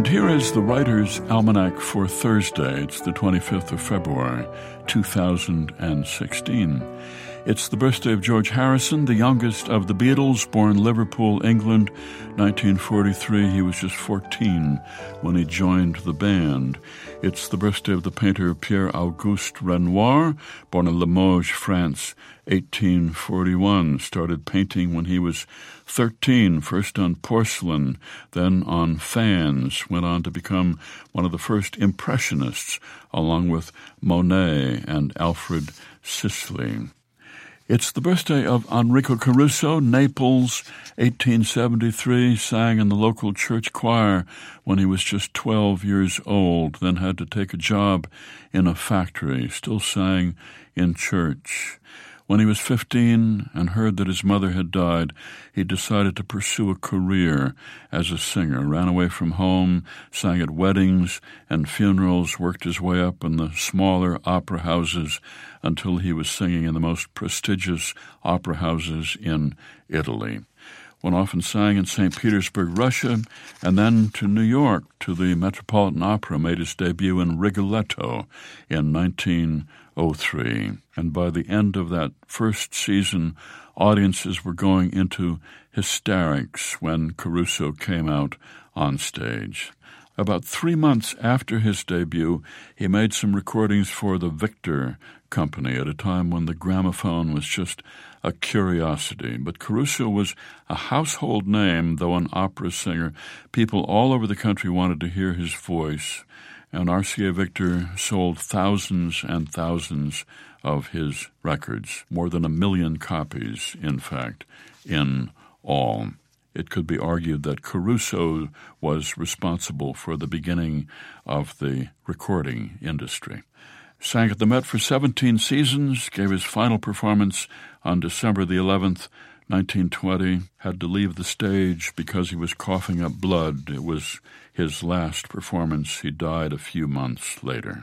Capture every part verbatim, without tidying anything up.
here is the Writer's Almanac for Thursday. It's the twenty-fifth of February, two thousand sixteen. It's the birthday of George Harrison, the youngest of the Beatles, born Liverpool, England, nineteen forty-three. He was just fourteen when he joined the band. It's the birthday of the painter Pierre-Auguste Renoir, born in Limoges, France, eighteen forty-one. Started painting when he was thirteen, first on porcelain, then on fans. Went on to become one of the first Impressionists, along with Monet and Alfred Sisley. It's the birthday of Enrico Caruso, Naples, eighteen seventy-three, sang in the local church choir when he was just twelve years old, then had to take a job in a factory, still sang in church. When he was fifteen and heard that his mother had died, he decided to pursue a career as a singer, ran away from home, sang at weddings and funerals, worked his way up in the smaller opera houses until he was singing in the most prestigious opera houses in Italy. Went off and sang in Saint Petersburg, Russia, and then to New York, to the Metropolitan Opera, made his debut in Rigoletto in nineteen oh three. And by the end of that first season, audiences were going into hysterics when Caruso came out on stage. About three months after his debut, he made some recordings for the Victor Company at a time when the gramophone was just a curiosity. But Caruso was a household name, though an opera singer. People all over the country wanted to hear his voice, and R C A Victor sold thousands and thousands of his records, more than a million copies, in fact, in all. It could be argued that Caruso was responsible for the beginning of the recording industry. Sang at the Met for seventeen seasons, gave his final performance on December the eleventh, nineteen twenty, had to leave the stage because he was coughing up blood. It was his last performance. He died a few months later.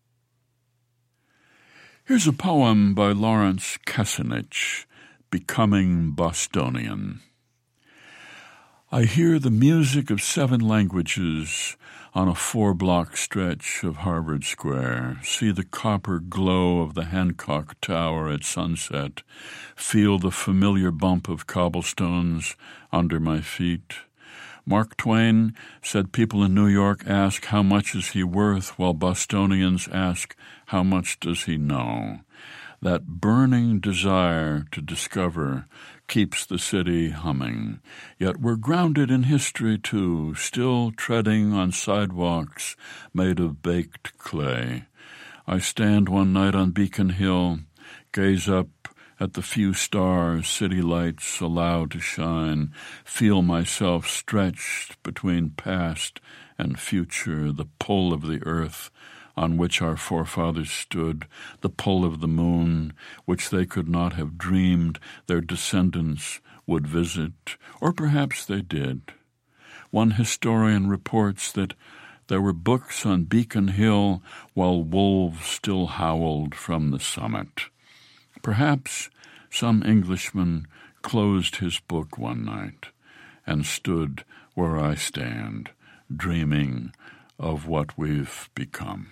Here's a poem by Lawrence Kessenich, Becoming Bostonian. I hear the music of seven languages on a four-block stretch of Harvard Square, see the copper glow of the Hancock Tower at sunset, feel the familiar bump of cobblestones under my feet. Mark Twain said people in New York ask how much is he worth, while Bostonians ask how much does he know. That burning desire to discover keeps the city humming. Yet we're grounded in history, too, still treading on sidewalks made of baked clay. I stand one night on Beacon Hill, gaze up at the few stars city lights allow to shine, feel myself stretched between past and future, the pull of the earth on which our forefathers stood, the pull of the moon, which they could not have dreamed their descendants would visit, or perhaps they did. One historian reports that there were books on Beacon Hill while wolves still howled from the summit. Perhaps some Englishman closed his book one night and stood where I stand, dreaming of what we've become.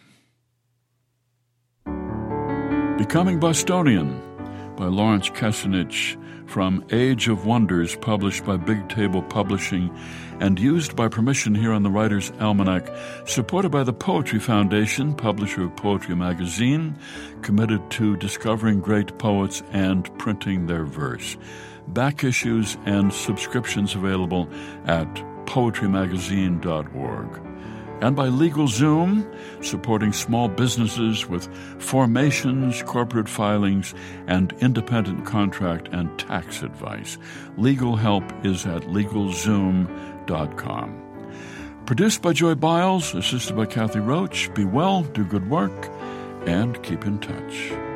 Becoming Bostonian by Lawrence Kessenich, from Age of Wonders, published by Big Table Publishing and used by permission here on the Writer's Almanac, supported by the Poetry Foundation, publisher of Poetry Magazine, committed to discovering great poets and printing their verse. Back issues and subscriptions available at poetry magazine dot org. And by LegalZoom, supporting small businesses with formations, corporate filings, and independent contract and tax advice. Legal help is at legal zoom dot com. Produced by Joy Biles, assisted by Kathy Roach. Be well, do good work, and keep in touch.